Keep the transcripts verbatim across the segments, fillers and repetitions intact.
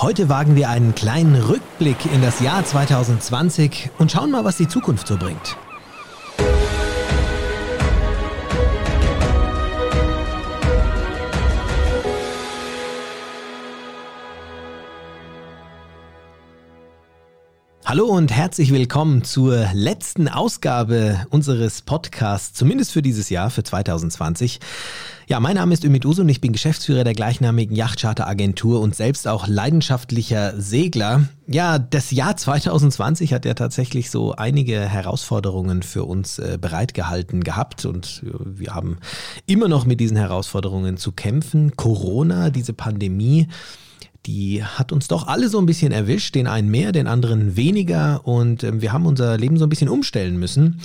Heute wagen wir einen kleinen Rückblick in das Jahr zwanzig zwanzig und schauen mal, was die Zukunft so bringt. Hallo und herzlich willkommen zur letzten Ausgabe unseres Podcasts, zumindest für dieses Jahr, für zwanzig zwanzig. Ja, mein Name ist Ümit Usu und ich bin Geschäftsführer der gleichnamigen Yachtcharter-Agentur und selbst auch leidenschaftlicher Segler. Ja, das Jahr zwanzig zwanzig hat ja tatsächlich so einige Herausforderungen für uns äh, bereitgehalten gehabt und wir haben immer noch mit diesen Herausforderungen zu kämpfen. Corona, diese Pandemie, die hat uns doch alle so ein bisschen erwischt, den einen mehr, den anderen weniger und äh, wir haben unser Leben so ein bisschen umstellen müssen.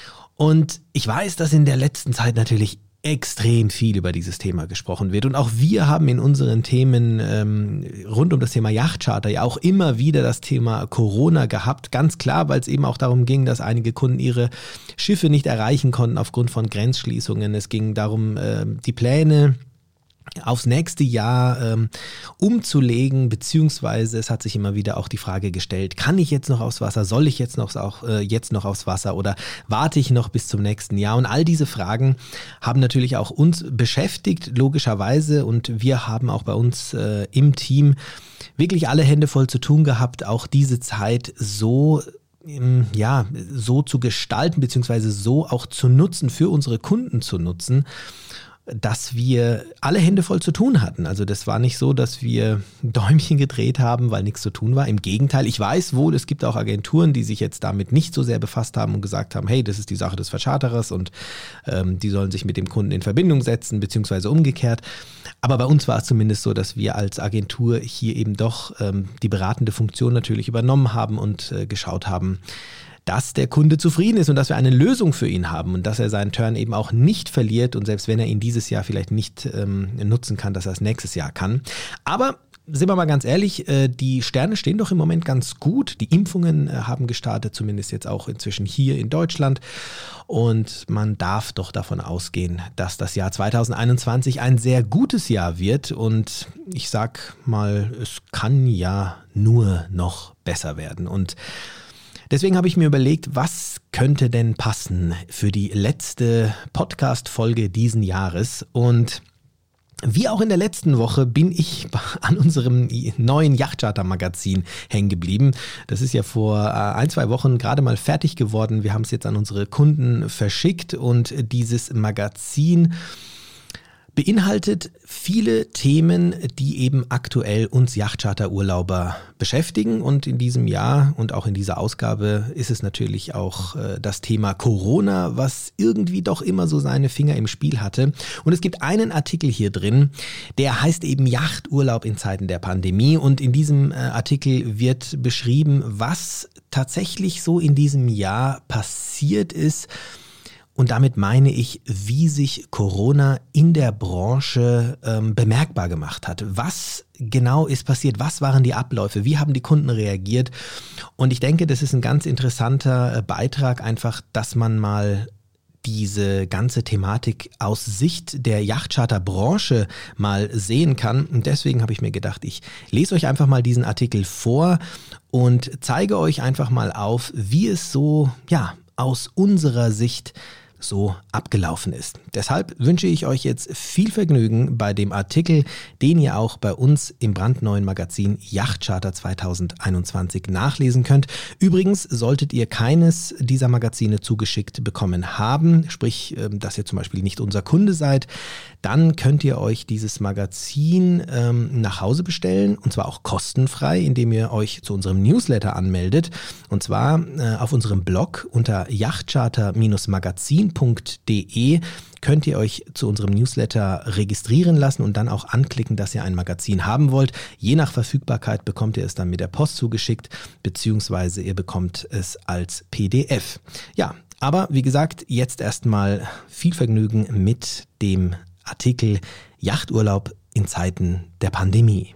Und ich weiß, dass in der letzten Zeit natürlich extrem viel über dieses Thema gesprochen wird und auch wir haben in unseren Themen ähm, rund um das Thema Yachtcharter ja auch immer wieder das Thema Corona gehabt, ganz klar, weil es eben auch darum ging, dass einige Kunden ihre Schiffe nicht erreichen konnten aufgrund von Grenzschließungen. Es ging darum, äh, die Pläne aufs nächste Jahr ähm, umzulegen, beziehungsweise es hat sich immer wieder auch die Frage gestellt, kann ich jetzt noch aufs Wasser, soll ich jetzt noch, auch, äh, jetzt noch aufs Wasser oder warte ich noch bis zum nächsten Jahr? Und all diese Fragen haben natürlich auch uns beschäftigt, logischerweise, und wir haben auch bei uns äh, im Team wirklich alle Hände voll zu tun gehabt, auch diese Zeit so ja, so zu gestalten, beziehungsweise so auch zu nutzen, für unsere Kunden zu nutzen, dass wir alle Hände voll zu tun hatten. Also das war nicht so, dass wir Däumchen gedreht haben, weil nichts zu tun war. Im Gegenteil, ich weiß wohl, es gibt auch Agenturen, die sich jetzt damit nicht so sehr befasst haben und gesagt haben, hey, das ist die Sache des Vercharterers und ähm, die sollen sich mit dem Kunden in Verbindung setzen, beziehungsweise umgekehrt. Aber bei uns war es zumindest so, dass wir als Agentur hier eben doch ähm, die beratende Funktion natürlich übernommen haben und äh, geschaut haben, dass der Kunde zufrieden ist und dass wir eine Lösung für ihn haben und dass er seinen Turn eben auch nicht verliert und selbst wenn er ihn dieses Jahr vielleicht nicht ähm, nutzen kann, dass er es nächstes Jahr kann. Aber sind wir mal ganz ehrlich, äh, die Sterne stehen doch im Moment ganz gut. Die Impfungen äh, haben gestartet, zumindest jetzt auch inzwischen hier in Deutschland. Und man darf doch davon ausgehen, dass das Jahr zwanzig einundzwanzig ein sehr gutes Jahr wird. Und ich sag mal, es kann ja nur noch besser werden. Und deswegen habe ich mir überlegt, was könnte denn passen für die letzte Podcast-Folge diesen Jahres? Und wie auch in der letzten Woche bin ich an unserem neuen Yachtcharter-Magazin hängen geblieben. Das ist ja vor ein, zwei Wochen gerade mal fertig geworden. Wir haben es jetzt an unsere Kunden verschickt und dieses Magazin beinhaltet viele Themen, die eben aktuell uns Yachtcharter-Urlauber beschäftigen. Und in diesem Jahr und auch in dieser Ausgabe ist es natürlich auch äh, das Thema Corona, was irgendwie doch immer so seine Finger im Spiel hatte. Und es gibt einen Artikel hier drin, der heißt eben Yachturlaub in Zeiten der Pandemie. Und in diesem äh, Artikel wird beschrieben, was tatsächlich so in diesem Jahr passiert ist. Und damit meine ich, wie sich Corona in der Branche ähm, bemerkbar gemacht hat. Was genau ist passiert? Was waren die Abläufe? Wie haben die Kunden reagiert? Und ich denke, das ist ein ganz interessanter Beitrag, einfach, dass man mal diese ganze Thematik aus Sicht der Yachtcharter-Branche mal sehen kann. Und deswegen habe ich mir gedacht, ich lese euch einfach mal diesen Artikel vor und zeige euch einfach mal auf, wie es so, ja, aus unserer Sicht so abgelaufen ist. Deshalb wünsche ich euch jetzt viel Vergnügen bei dem Artikel, den ihr auch bei uns im brandneuen Magazin Yachtcharter zwanzig einundzwanzig nachlesen könnt. Übrigens solltet ihr keines dieser Magazine zugeschickt bekommen haben, sprich, dass ihr zum Beispiel nicht unser Kunde seid, dann könnt ihr euch dieses Magazin ähm, nach Hause bestellen und zwar auch kostenfrei, indem ihr euch zu unserem Newsletter anmeldet und zwar äh, auf unserem Blog unter yachtcharter Magazin punkt de könnt ihr euch zu unserem Newsletter registrieren lassen und dann auch anklicken, dass ihr ein Magazin haben wollt. Je nach Verfügbarkeit bekommt ihr es dann mit der Post zugeschickt, beziehungsweise ihr bekommt es als P D F. Ja, aber wie gesagt, jetzt erstmal viel Vergnügen mit dem Artikel Yachturlaub in Zeiten der Pandemie.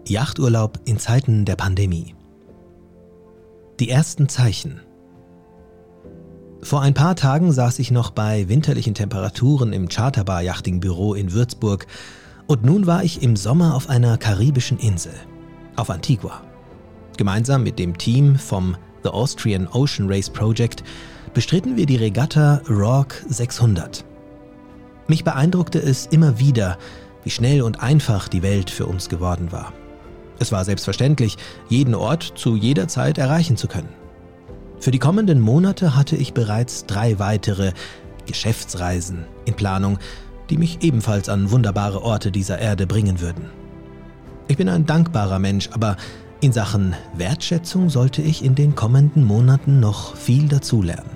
Yachturlaub in Zeiten der Pandemie. Die ersten Zeichen. Vor ein paar Tagen saß ich noch bei winterlichen Temperaturen im Charterbar-Yachting-Büro in Würzburg und nun war ich im Sommer auf einer karibischen Insel, auf Antigua. Gemeinsam mit dem Team vom The Austrian Ocean Race Project bestritten wir die Regatta Rock sechshundert. Mich beeindruckte es immer wieder, wie schnell und einfach die Welt für uns geworden war. Es war selbstverständlich, jeden Ort zu jeder Zeit erreichen zu können. Für die kommenden Monate hatte ich bereits drei weitere Geschäftsreisen in Planung, die mich ebenfalls an wunderbare Orte dieser Erde bringen würden. Ich bin ein dankbarer Mensch, aber in Sachen Wertschätzung sollte ich in den kommenden Monaten noch viel dazulernen.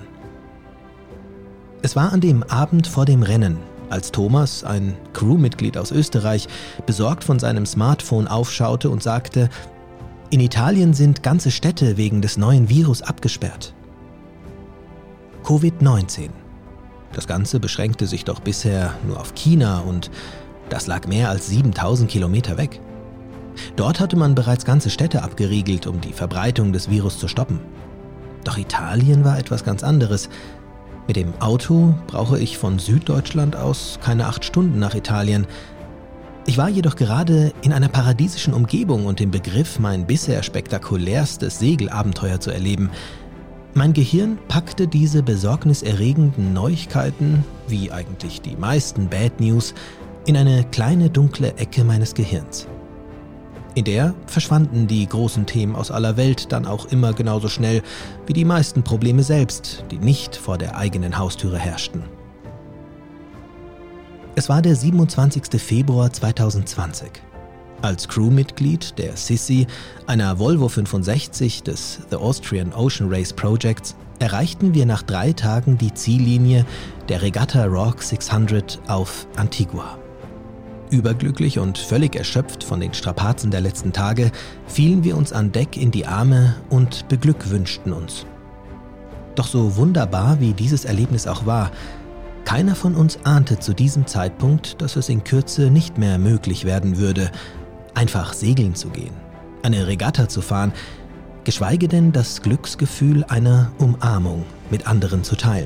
Es war an dem Abend vor dem Rennen, als Thomas, ein Crewmitglied aus Österreich, besorgt von seinem Smartphone aufschaute und sagte: In Italien sind ganze Städte wegen des neuen Virus abgesperrt. Covid neunzehn. Das Ganze beschränkte sich doch bisher nur auf China und das lag mehr als siebentausend Kilometer weg. Dort hatte man bereits ganze Städte abgeriegelt, um die Verbreitung des Virus zu stoppen. Doch Italien war etwas ganz anderes. Mit dem Auto brauche ich von Süddeutschland aus keine acht Stunden nach Italien. Ich war jedoch gerade in einer paradiesischen Umgebung und im Begriff, mein bisher spektakulärstes Segelabenteuer zu erleben. Mein Gehirn packte diese besorgniserregenden Neuigkeiten, wie eigentlich die meisten Bad News, in eine kleine dunkle Ecke meines Gehirns. In der verschwanden die großen Themen aus aller Welt dann auch immer genauso schnell wie die meisten Probleme selbst, die nicht vor der eigenen Haustüre herrschten. Es war der siebenundzwanzigster Februar zweitausendzwanzig. Als Crewmitglied der Sissi, einer Volvo fünfundsechzig des The Austrian Ocean Race Projects, erreichten wir nach drei Tagen die Ziellinie der Regatta Rock sechshundert auf Antigua. Überglücklich und völlig erschöpft von den Strapazen der letzten Tage, fielen wir uns an Deck in die Arme und beglückwünschten uns. Doch so wunderbar wie dieses Erlebnis auch war, keiner von uns ahnte zu diesem Zeitpunkt, dass es in Kürze nicht mehr möglich werden würde, einfach segeln zu gehen, eine Regatta zu fahren, geschweige denn das Glücksgefühl einer Umarmung mit anderen zu teilen.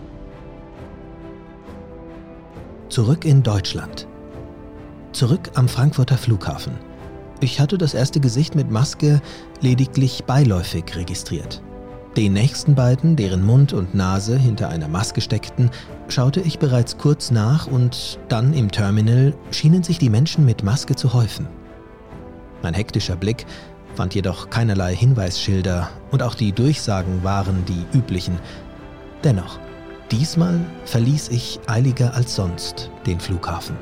Zurück in Deutschland. Zurück am Frankfurter Flughafen. Ich hatte das erste Gesicht mit Maske lediglich beiläufig registriert. Den nächsten beiden, deren Mund und Nase hinter einer Maske steckten, schaute ich bereits kurz nach und dann im Terminal schienen sich die Menschen mit Maske zu häufen. Mein hektischer Blick fand jedoch keinerlei Hinweisschilder und auch die Durchsagen waren die üblichen. Dennoch, diesmal verließ ich eiliger als sonst den Flughafen.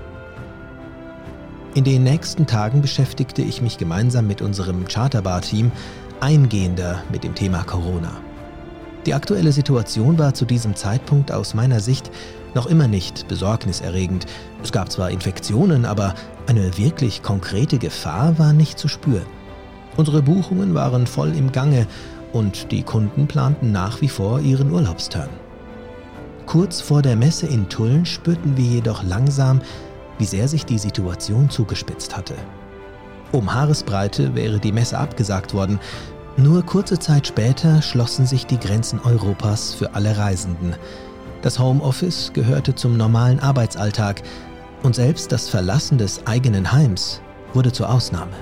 In den nächsten Tagen beschäftigte ich mich gemeinsam mit unserem Charterbar-Team eingehender mit dem Thema Corona. Die aktuelle Situation war zu diesem Zeitpunkt aus meiner Sicht noch immer nicht besorgniserregend. Es gab zwar Infektionen, aber eine wirklich konkrete Gefahr war nicht zu spüren. Unsere Buchungen waren voll im Gange und die Kunden planten nach wie vor ihren Urlaubsturn. Kurz vor der Messe in Tulln spürten wir jedoch langsam, wie sehr sich die Situation zugespitzt hatte. Um Haaresbreite wäre die Messe abgesagt worden. Nur kurze Zeit später schlossen sich die Grenzen Europas für alle Reisenden. Das Homeoffice gehörte zum normalen Arbeitsalltag und selbst das Verlassen des eigenen Heims wurde zur Ausnahme.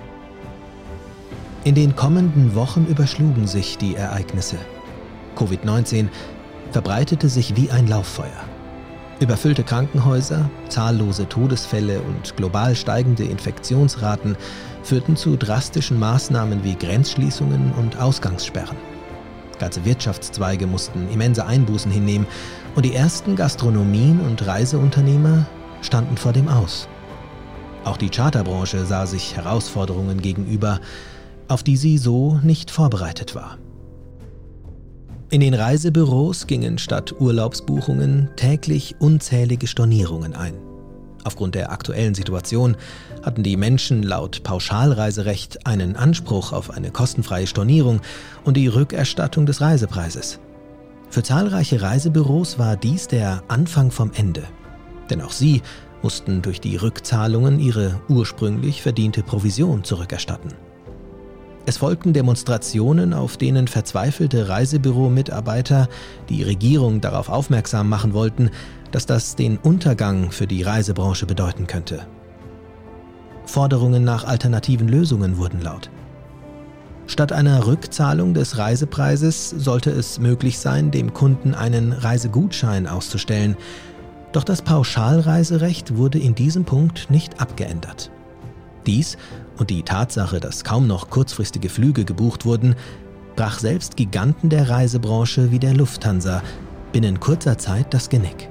In den kommenden Wochen überschlugen sich die Ereignisse. Covid neunzehn verbreitete sich wie ein Lauffeuer. Überfüllte Krankenhäuser, zahllose Todesfälle und global steigende Infektionsraten führten zu drastischen Maßnahmen wie Grenzschließungen und Ausgangssperren. Ganze Wirtschaftszweige mussten immense Einbußen hinnehmen und die ersten Gastronomien und Reiseunternehmer standen vor dem Aus. Auch die Charterbranche sah sich Herausforderungen gegenüber, auf die sie so nicht vorbereitet war. In den Reisebüros gingen statt Urlaubsbuchungen täglich unzählige Stornierungen ein. Aufgrund der aktuellen Situation hatten die Menschen laut Pauschalreiserecht einen Anspruch auf eine kostenfreie Stornierung und die Rückerstattung des Reisepreises. Für zahlreiche Reisebüros war dies der Anfang vom Ende, denn auch sie mussten durch die Rückzahlungen ihre ursprünglich verdiente Provision zurückerstatten. Es folgten Demonstrationen, auf denen verzweifelte Reisebüro-Mitarbeiter die Regierung darauf aufmerksam machen wollten, dass das den Untergang für die Reisebranche bedeuten könnte. Forderungen nach alternativen Lösungen wurden laut. Statt einer Rückzahlung des Reisepreises sollte es möglich sein, dem Kunden einen Reisegutschein auszustellen. Doch das Pauschalreiserecht wurde in diesem Punkt nicht abgeändert. Dies und die Tatsache, dass kaum noch kurzfristige Flüge gebucht wurden, brach selbst Giganten der Reisebranche wie der Lufthansa binnen kurzer Zeit das Genick.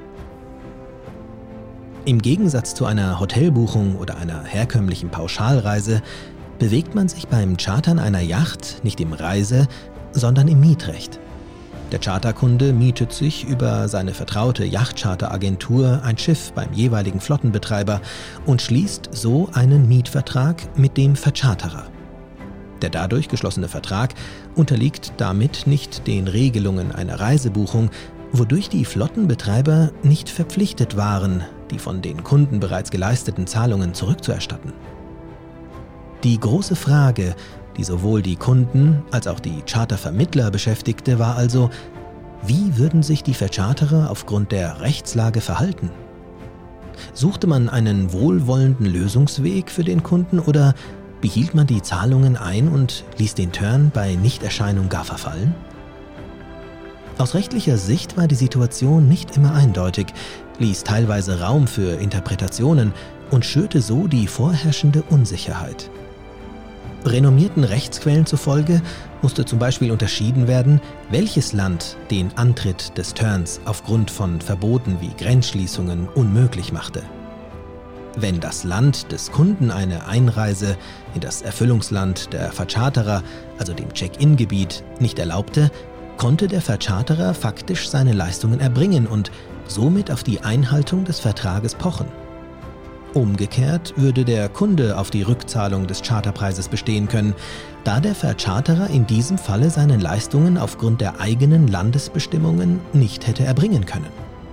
Im Gegensatz zu einer Hotelbuchung oder einer herkömmlichen Pauschalreise bewegt man sich beim Chartern einer Yacht nicht im Reise-, sondern im Mietrecht. Der Charterkunde mietet sich über seine vertraute Yachtcharteragentur ein Schiff beim jeweiligen Flottenbetreiber und schließt so einen Mietvertrag mit dem Vercharterer. Der dadurch geschlossene Vertrag unterliegt damit nicht den Regelungen einer Reisebuchung, wodurch die Flottenbetreiber nicht verpflichtet waren, die von den Kunden bereits geleisteten Zahlungen zurückzuerstatten. Die große Frage, die sowohl die Kunden als auch die Chartervermittler beschäftigte, war also, wie würden sich die Vercharterer aufgrund der Rechtslage verhalten? Suchte man einen wohlwollenden Lösungsweg für den Kunden oder behielt man die Zahlungen ein und ließ den Turn bei Nichterscheinung gar verfallen? Aus rechtlicher Sicht war die Situation nicht immer eindeutig, ließ teilweise Raum für Interpretationen und schürte so die vorherrschende Unsicherheit. Renommierten Rechtsquellen zufolge musste zum Beispiel unterschieden werden, welches Land den Antritt des Turns aufgrund von Verboten wie Grenzschließungen unmöglich machte. Wenn das Land des Kunden eine Einreise in das Erfüllungsland der Vercharterer, also dem Check-in-Gebiet, nicht erlaubte, konnte der Vercharterer faktisch seine Leistungen erbringen und somit auf die Einhaltung des Vertrages pochen. Umgekehrt würde der Kunde auf die Rückzahlung des Charterpreises bestehen können, da der Vercharterer in diesem Falle seine Leistungen aufgrund der eigenen Landesbestimmungen nicht hätte erbringen können.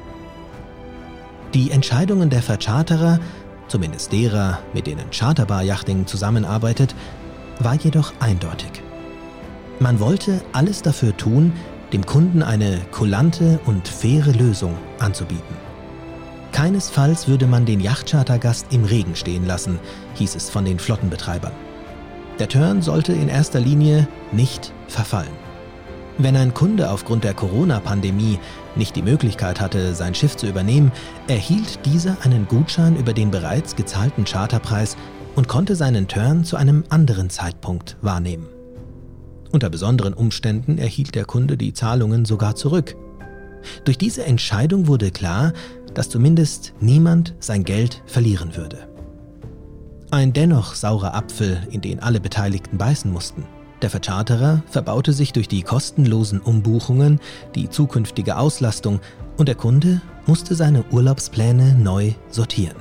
Die Entscheidungen der Vercharterer, zumindest derer, mit denen Charterbar Yachting zusammenarbeitet, war jedoch eindeutig. Man wollte alles dafür tun, dem Kunden eine kulante und faire Lösung anzubieten. Keinesfalls würde man den Yachtchartergast im Regen stehen lassen, hieß es von den Flottenbetreibern. Der Turn sollte in erster Linie nicht verfallen. Wenn ein Kunde aufgrund der Corona-Pandemie nicht die Möglichkeit hatte, sein Schiff zu übernehmen, erhielt dieser einen Gutschein über den bereits gezahlten Charterpreis und konnte seinen Turn zu einem anderen Zeitpunkt wahrnehmen. Unter besonderen Umständen erhielt der Kunde die Zahlungen sogar zurück. Durch diese Entscheidung wurde klar, dass zumindest niemand sein Geld verlieren würde. Ein dennoch saurer Apfel, in den alle Beteiligten beißen mussten. Der Vercharterer verbaute sich durch die kostenlosen Umbuchungen die zukünftige Auslastung und der Kunde musste seine Urlaubspläne neu sortieren.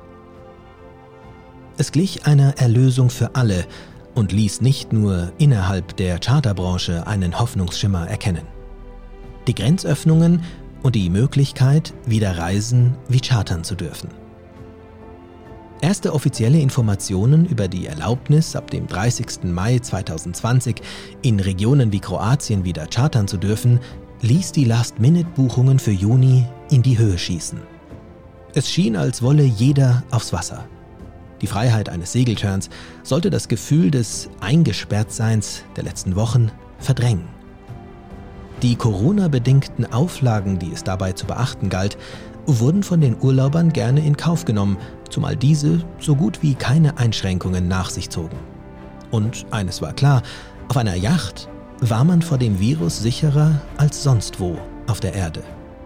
Es glich einer Erlösung für alle und ließ nicht nur innerhalb der Charterbranche einen Hoffnungsschimmer erkennen. Die Grenzöffnungen und die Möglichkeit, wieder reisen wie chartern zu dürfen. Erste offizielle Informationen über die Erlaubnis, ab dem dreißigsten Mai zweitausendzwanzig in Regionen wie Kroatien wieder chartern zu dürfen, ließ die Last-Minute-Buchungen für Juni in die Höhe schießen. Es schien, als wolle jeder aufs Wasser. Die Freiheit eines Segelturns sollte das Gefühl des Eingesperrtseins der letzten Wochen verdrängen. Die Corona-bedingten Auflagen, die es dabei zu beachten galt, wurden von den Urlaubern gerne in Kauf genommen, zumal diese so gut wie keine Einschränkungen nach sich zogen. Und eines war klar, auf einer Yacht war man vor dem Virus sicherer als sonst wo auf der Erde.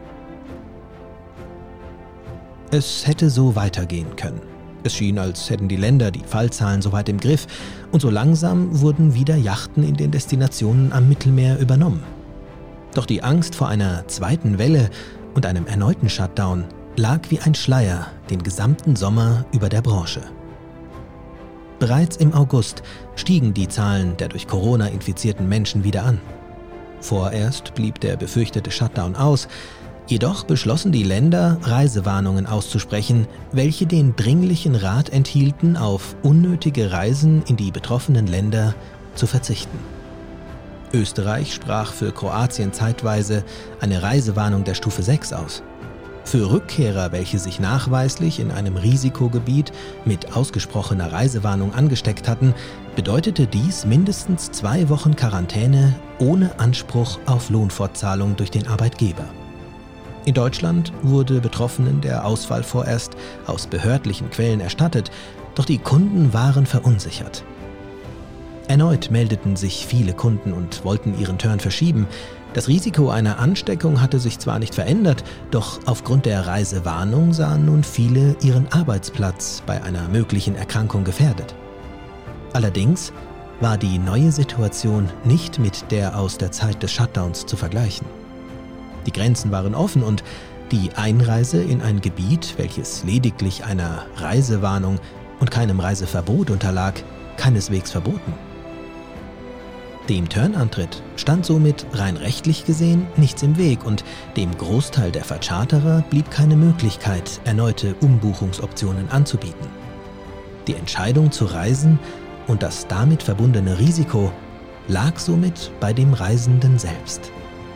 Es hätte so weitergehen können. Es schien, als hätten die Länder die Fallzahlen soweit im Griff und so langsam wurden wieder Yachten in den Destinationen am Mittelmeer übernommen. Doch die Angst vor einer zweiten Welle und einem erneuten Shutdown lag wie ein Schleier den gesamten Sommer über der Branche. Bereits im August stiegen die Zahlen der durch Corona infizierten Menschen wieder an. Vorerst blieb der befürchtete Shutdown aus, Jedoch beschlossen die Länder, Reisewarnungen auszusprechen, welche den dringlichen Rat enthielten, auf unnötige Reisen in die betroffenen Länder zu verzichten. Österreich sprach für Kroatien zeitweise eine Reisewarnung der Stufe sechs aus. Für Rückkehrer, welche sich nachweislich in einem Risikogebiet mit ausgesprochener Reisewarnung angesteckt hatten, bedeutete dies mindestens zwei Wochen Quarantäne ohne Anspruch auf Lohnfortzahlung durch den Arbeitgeber. In Deutschland wurde Betroffenen der Ausfall vorerst aus behördlichen Quellen erstattet, doch die Kunden waren verunsichert. Erneut meldeten sich viele Kunden und wollten ihren Turn verschieben. Das Risiko einer Ansteckung hatte sich zwar nicht verändert, doch aufgrund der Reisewarnung sahen nun viele ihren Arbeitsplatz bei einer möglichen Erkrankung gefährdet. Allerdings war die neue Situation nicht mit der aus der Zeit des Shutdowns zu vergleichen. Die Grenzen waren offen und die Einreise in ein Gebiet, welches lediglich einer Reisewarnung und keinem Reiseverbot unterlag, keineswegs verboten. Dem Turnantritt stand somit rein rechtlich gesehen nichts im Weg und dem Großteil der Vercharterer blieb keine Möglichkeit, erneute Umbuchungsoptionen anzubieten. Die Entscheidung zu reisen und das damit verbundene Risiko lag somit bei dem Reisenden selbst.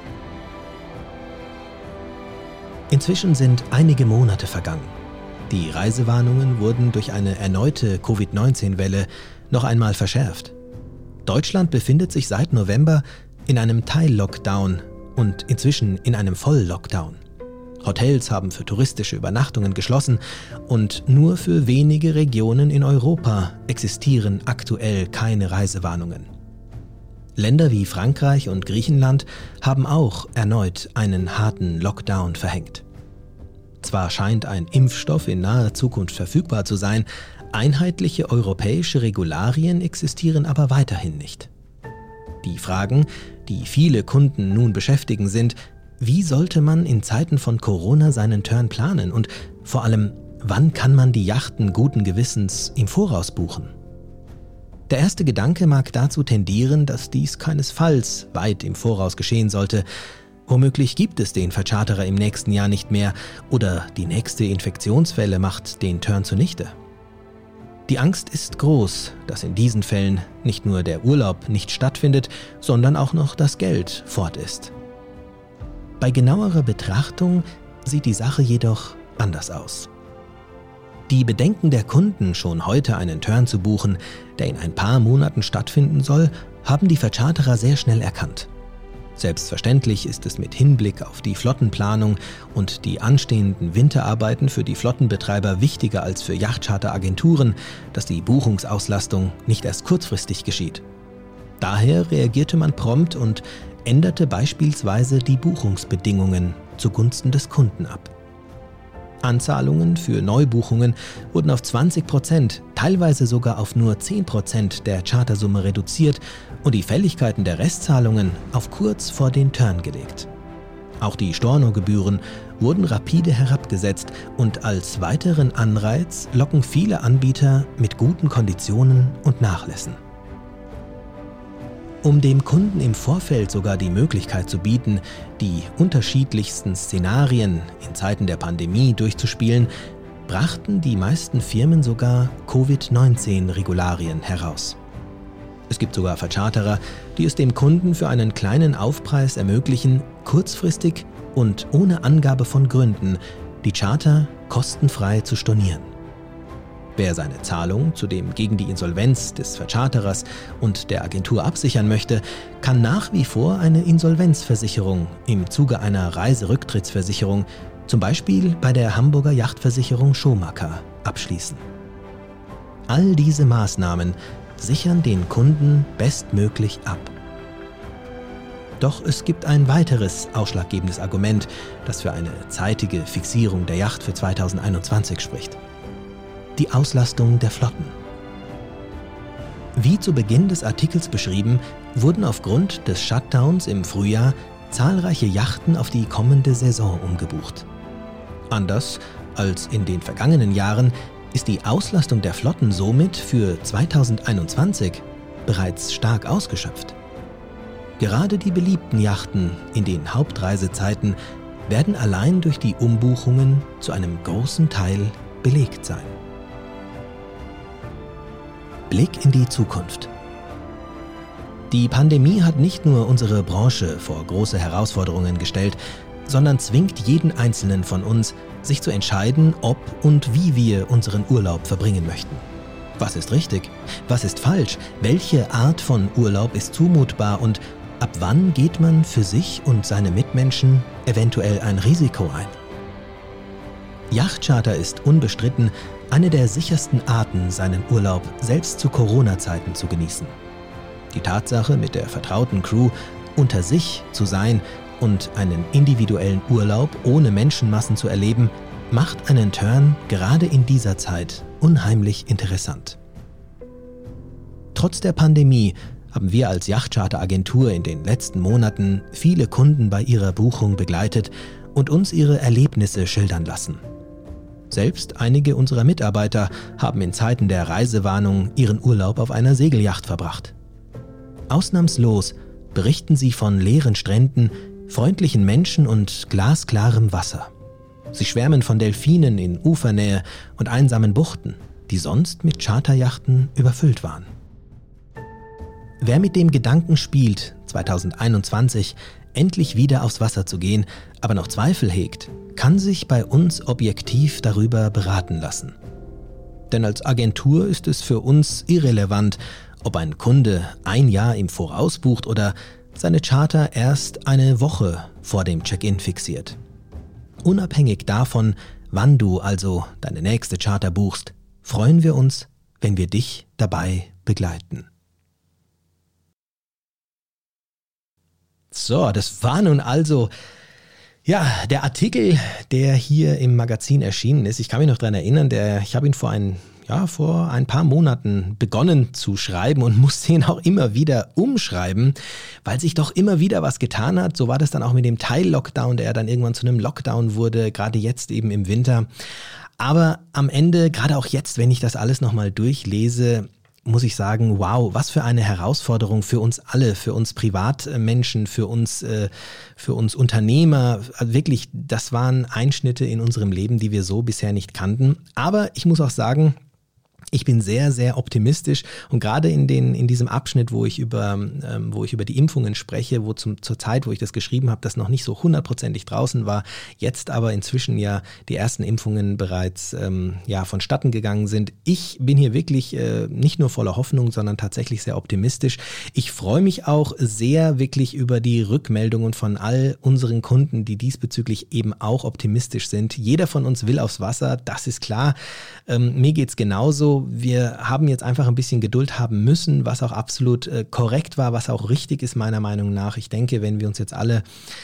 Inzwischen sind einige Monate vergangen. Die Reisewarnungen wurden durch eine erneute Covid neunzehn Welle noch einmal verschärft. Deutschland befindet sich seit November in einem Teil-Lockdown und inzwischen in einem Voll-Lockdown. Hotels haben für touristische Übernachtungen geschlossen und nur für wenige Regionen in Europa existieren aktuell keine Reisewarnungen. Länder wie Frankreich und Griechenland haben auch erneut einen harten Lockdown verhängt. Zwar scheint ein Impfstoff in naher Zukunft verfügbar zu sein, einheitliche europäische Regularien existieren aber weiterhin nicht. Die Fragen, die viele Kunden nun beschäftigen, sind: Wie sollte man in Zeiten von Corona seinen Turn planen und vor allem, wann kann man die Yachten guten Gewissens im Voraus buchen? Der erste Gedanke mag dazu tendieren, dass dies keinesfalls weit im Voraus geschehen sollte. Womöglich gibt es den Vercharterer im nächsten Jahr nicht mehr oder die nächste Infektionswelle macht den Turn zunichte. Die Angst ist groß, dass in diesen Fällen nicht nur der Urlaub nicht stattfindet, sondern auch noch das Geld fort ist. Bei genauerer Betrachtung sieht die Sache jedoch anders aus. Die Bedenken der Kunden, schon heute einen Turn zu buchen, der in ein paar Monaten stattfinden soll, haben die Vercharterer sehr schnell erkannt. Selbstverständlich ist es mit Hinblick auf die Flottenplanung und die anstehenden Winterarbeiten für die Flottenbetreiber wichtiger als für Yachtcharteragenturen, dass die Buchungsauslastung nicht erst kurzfristig geschieht. Daher reagierte man prompt und änderte beispielsweise die Buchungsbedingungen zugunsten des Kunden ab. Anzahlungen für Neubuchungen wurden auf zwanzig Prozent, teilweise sogar auf nur zehn Prozent der Chartersumme reduziert und die Fälligkeiten der Restzahlungen auf kurz vor den Turn gelegt. Auch die Stornogebühren wurden rapide herabgesetzt und als weiteren Anreiz locken viele Anbieter mit guten Konditionen und Nachlässen. Um dem Kunden im Vorfeld sogar die Möglichkeit zu bieten, die unterschiedlichsten Szenarien in Zeiten der Pandemie durchzuspielen, brachten die meisten Firmen sogar Covid neunzehn Regularien heraus. Es gibt sogar Vercharterer, die es dem Kunden für einen kleinen Aufpreis ermöglichen, kurzfristig und ohne Angabe von Gründen die Charter kostenfrei zu stornieren. Wer seine Zahlung zudem gegen die Insolvenz des Vercharterers und der Agentur absichern möchte, kann nach wie vor eine Insolvenzversicherung im Zuge einer Reiserücktrittsversicherung, zum Beispiel bei der Hamburger Yachtversicherung Schomaker, abschließen. All diese Maßnahmen sichern den Kunden bestmöglich ab. Doch es gibt ein weiteres ausschlaggebendes Argument, das für eine zeitige Fixierung der Yacht für zweitausendeinundzwanzig spricht: die Auslastung der Flotten. Wie zu Beginn des Artikels beschrieben, wurden aufgrund des Shutdowns im Frühjahr zahlreiche Yachten auf die kommende Saison umgebucht. Anders als in den vergangenen Jahren ist die Auslastung der Flotten somit für zweitausendeinundzwanzig bereits stark ausgeschöpft. Gerade die beliebten Yachten in den Hauptreisezeiten werden allein durch die Umbuchungen zu einem großen Teil belegt sein. Blick in die Zukunft. Die Pandemie hat nicht nur unsere Branche vor große Herausforderungen gestellt, sondern zwingt jeden Einzelnen von uns, sich zu entscheiden, ob und wie wir unseren Urlaub verbringen möchten. Was ist richtig? Was ist falsch? Welche Art von Urlaub ist zumutbar und ab wann geht man für sich und seine Mitmenschen eventuell ein Risiko ein? Yachtcharter ist unbestritten eine der sichersten Arten, seinen Urlaub selbst zu Corona-Zeiten zu genießen. Die Tatsache, mit der vertrauten Crew unter sich zu sein und einen individuellen Urlaub ohne Menschenmassen zu erleben, macht einen Turn gerade in dieser Zeit unheimlich interessant. Trotz der Pandemie haben wir als Yachtcharter-Agentur in den letzten Monaten viele Kunden bei ihrer Buchung begleitet und uns ihre Erlebnisse schildern lassen. Selbst einige unserer Mitarbeiter haben in Zeiten der Reisewarnung ihren Urlaub auf einer Segelyacht verbracht. Ausnahmslos berichten sie von leeren Stränden, freundlichen Menschen und glasklarem Wasser. Sie schwärmen von Delfinen in Ufernähe und einsamen Buchten, die sonst mit Charterjachten überfüllt waren. Wer mit dem Gedanken spielt, zwanzig einundzwanzig endlich wieder aufs Wasser zu gehen, aber noch Zweifel hegt, kann sich bei uns objektiv darüber beraten lassen. Denn als Agentur ist es für uns irrelevant, ob ein Kunde ein Jahr im Voraus bucht oder seine Charter erst eine Woche vor dem Check-in fixiert. Unabhängig davon, wann du also deine nächste Charter buchst, freuen wir uns, wenn wir dich dabei begleiten. So, das war nun also ja der Artikel, der hier im Magazin erschienen ist. Ich kann mich noch daran erinnern, der, ich habe ihn vor ein, ja, vor ein paar Monaten begonnen zu schreiben und musste ihn auch immer wieder umschreiben, weil sich doch immer wieder was getan hat. So war das dann auch mit dem Teil-Lockdown, der dann irgendwann zu einem Lockdown wurde, gerade jetzt eben im Winter. Aber am Ende, gerade auch jetzt, wenn ich das alles nochmal durchlese, muss ich sagen, wow, was für eine Herausforderung für uns alle, für uns Privatmenschen, für uns, äh, für uns Unternehmer. Also wirklich, das waren Einschnitte in unserem Leben, die wir so bisher nicht kannten. Aber ich muss auch sagen, ich bin sehr, sehr optimistisch und gerade in den in diesem Abschnitt, wo ich über ähm, wo ich über die Impfungen spreche, wo zum zur Zeit, wo ich das geschrieben habe, das noch nicht so hundertprozentig draußen war, jetzt aber inzwischen ja die ersten Impfungen bereits ähm, ja vonstatten gegangen sind. Ich bin hier wirklich äh, nicht nur voller Hoffnung, sondern tatsächlich sehr optimistisch. Ich freue mich auch sehr wirklich über die Rückmeldungen von all unseren Kunden, die diesbezüglich eben auch optimistisch sind. Jeder von uns will aufs Wasser, das ist klar. Ähm, mir geht's genauso. Wir haben jetzt einfach ein bisschen Geduld haben müssen, was auch absolut äh, korrekt war, was auch richtig ist meiner Meinung nach. Ich denke, wenn wir uns jetzt alle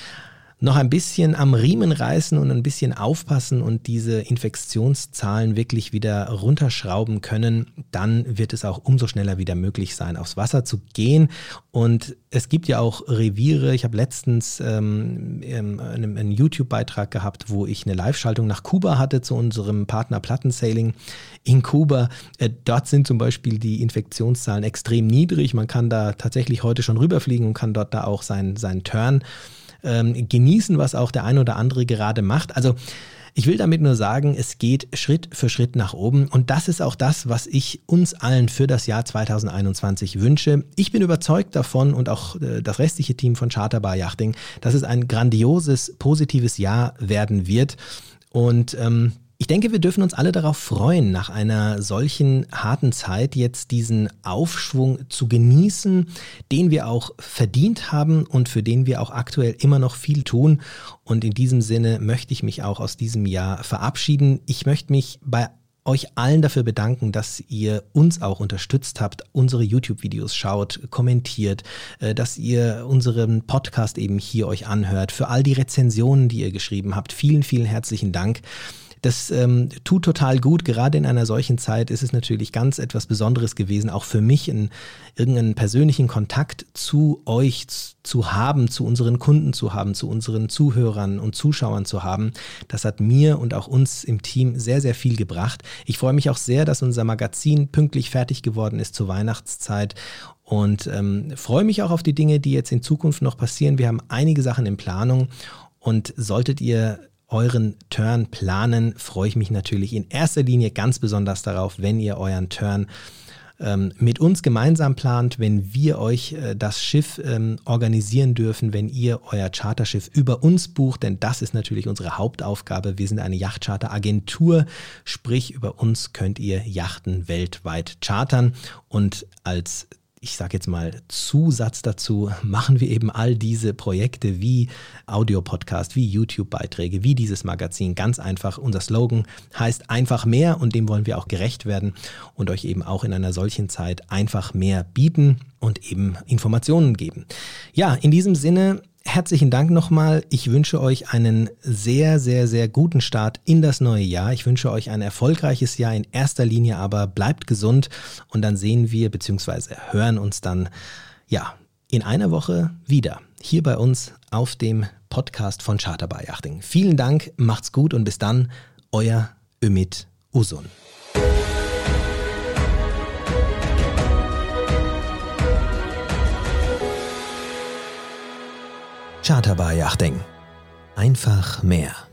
noch ein bisschen am Riemen reißen und ein bisschen aufpassen und diese Infektionszahlen wirklich wieder runterschrauben können, dann wird es auch umso schneller wieder möglich sein, aufs Wasser zu gehen. Und es gibt ja auch Reviere. Ich habe letztens ähm, einen, einen YouTube-Beitrag gehabt, wo ich eine Live-Schaltung nach Kuba hatte zu unserem Partner Plattensailing in Kuba. Äh, dort sind zum Beispiel die Infektionszahlen extrem niedrig. Man kann da tatsächlich heute schon rüberfliegen und kann dort da auch seinen, seinen Turn ähm, genießen, was auch der ein oder andere gerade macht. Also ich will damit nur sagen, es geht Schritt für Schritt nach oben und das ist auch das, was ich uns allen für das Jahr zwanzig einundzwanzig wünsche. Ich bin überzeugt davon und auch äh, das restliche Team von Charterbar Yachting, dass es ein grandioses, positives Jahr werden wird und ähm, ich denke, wir dürfen uns alle darauf freuen, nach einer solchen harten Zeit jetzt diesen Aufschwung zu genießen, den wir auch verdient haben und für den wir auch aktuell immer noch viel tun. Und in diesem Sinne möchte ich mich auch aus diesem Jahr verabschieden. Ich möchte mich bei euch allen dafür bedanken, dass ihr uns auch unterstützt habt, unsere YouTube-Videos schaut, kommentiert, dass ihr unseren Podcast eben hier euch anhört, für all die Rezensionen, die ihr geschrieben habt. Vielen, vielen herzlichen Dank. Das ähm, tut total gut. Gerade in einer solchen Zeit ist es natürlich ganz etwas Besonderes gewesen, auch für mich in irgendeinen persönlichen Kontakt zu euch zu haben, zu unseren Kunden zu haben, zu unseren Zuhörern und Zuschauern zu haben. Das hat mir und auch uns im Team sehr, sehr viel gebracht. Ich freue mich auch sehr, dass unser Magazin pünktlich fertig geworden ist zur Weihnachtszeit. Und ähm, freue mich auch auf die Dinge, die jetzt in Zukunft noch passieren. Wir haben einige Sachen in Planung. Und solltet ihr euren Turn planen, freue ich mich natürlich in erster Linie ganz besonders darauf, wenn ihr euren Turn ähm, mit uns gemeinsam plant, wenn wir euch äh, das Schiff ähm, organisieren dürfen, wenn ihr euer Charterschiff über uns bucht, denn das ist natürlich unsere Hauptaufgabe. Wir sind eine Yachtcharter-Agentur, sprich über uns könnt ihr Yachten weltweit chartern und als ich sage jetzt mal Zusatz dazu, machen wir eben all diese Projekte wie Audiopodcast, wie YouTube-Beiträge, wie dieses Magazin. Ganz einfach, unser Slogan heißt einfach mehr und dem wollen wir auch gerecht werden und euch eben auch in einer solchen Zeit einfach mehr bieten und eben Informationen geben. Ja, in diesem Sinne, herzlichen Dank nochmal. Ich wünsche euch einen sehr, sehr, sehr guten Start in das neue Jahr. Ich wünsche euch ein erfolgreiches Jahr in erster Linie, aber bleibt gesund und dann sehen wir bzw. hören uns dann ja in einer Woche wieder hier bei uns auf dem Podcast von Charterbar Yachting. Vielen Dank, macht's gut und bis dann, euer Ümit Uzun. Charterbar Yachting. Einfach mehr.